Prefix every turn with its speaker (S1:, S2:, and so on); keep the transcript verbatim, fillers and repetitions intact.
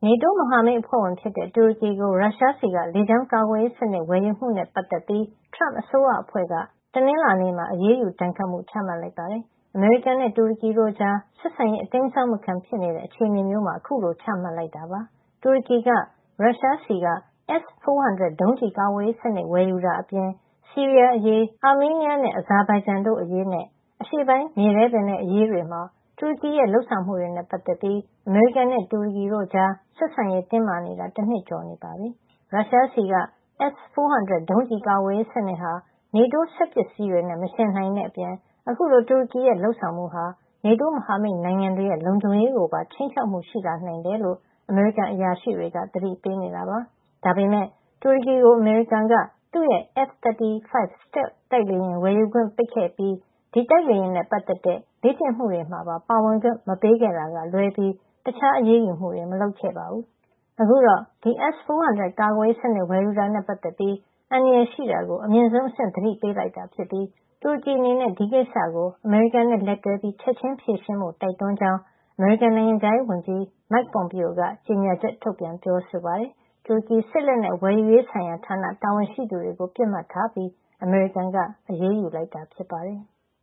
S1: NATO မဟာမိတ်အဖွဲ့ဝင်ဖြစ်တဲ့တူရကီကိုရုရှားဆီကလေကြောင်းကာကွယ်ရေးစနစ်ဝယ်ယူမှုနဲ့ပတ်သက်ပြီး Trump အစိုးရအဖွဲ့ကတနင်္လာနေ့မှာအရေးယူဒဏ်ခတ်မှုချမှတ်လိုက်ပါတယ်။ အမေရိကန်နဲ့တူရကီတို့ကြားဆက်ဆံရေးအတိမ်းအစောင်းမခံဖြစ်နေတဲ့အခြေအနေမျိုးမှာအခုလိုချမှတ်လိုက်တာပါ။တူရကီကရုရှားဆီက S ၄၀၀ ဒုံးကျည်ကာကွယ်ရေးစနစ်ဝယ်ယူတာအပြင်ဆီးရီးယားအရေး၊အာမေးနီးယားနဲ့အဇာဘိုင်ဂျန်တို့အရေးနဲ့အရှေ့ပိုင်းမြေထဲပင်လယ်အရေးတွေမှာတူရကီရဲ့လုပ်ဆောင်မှုတွေနဲ့ပတ်သက်ပြီးအမေရိကန်နဲ့တူရကီတို့ကြားဆက်ဆံရေးတင်းမာနေတာတနှစ်ကျော်နေပါပြီ။ရုရှားဆီက S ၄၀၀ ဒုံးကျည်ကာကွယ်ရေးစနစ်ဟာ NATO စက်ပစ္စည်းတွေနဲ့မယှဉ်နိုင်တဲ့အပြင်အခုလိုတူရကီရဲ့လုပ်ဆောင်မှုဟာ NATO မဟာမိတ်နိုင်ငံတွေရဲ့လုံခြုံရေးကိုပါခြိမ်းခြောက်မှုရှိလာနိုင်တယ်လို့အမေရိကန်အရာရှိတွေကသတိပေးနေတာပါ။ဒါပေမယ့်တူရကီကိုအမေရိကန်ကသူ့ရဲ့ F ၃၅ Stealth တိုက်လေယာဉ်ဝယ်ယူခွင့်ပိတ်ခဲ့ပြီးဒီတိုက်လေယာဉ်နဲ့ပတ်သက်တဲ့လေ့ကျင့်မှုတွေမှာပါပါဝင်ခွင့်မပေးခဲ့တာကလွဲပြီးတခြားအရေးယူမှုတွေမလုပ်ခဲ့ပါဘူး။အခုတော့ဒီ S ၄၀၀ ကာကွယ်ရေးစနစ်ဝယ်ယူတာနဲ့ပတ်သက်ပြီးအန္တရာယ်ရှိတာကိုအမြင့်ဆုံးအဆင့်သတိပေးလိုက်တာဖြစ်ပြီးတူရကီအနေနဲ့ဒီကိစ္စကိုအမေရိကန်နဲ့လက်တွဲပြီးချက်ချင်းဖြေရှင်းဖို့တိုက်တွန်းကြောင်းအမေရိကန်နိုင်ငံခြားရေးဝန်ကြီး Mike Pompeo ကကြေညာချက်ထုတ်ပြန်ပြောဆိုပါတယ်။တူရကီစစ်လက်နက်ဝယ်ယူရေးဆိုင်ရာဌာနတာဝန်ရှိသူတွေကိုပစ်မှတ်ထားပြီးအမေရိကန်ကအရေးယူလိုက်တာဖြစ်ပါတယ်။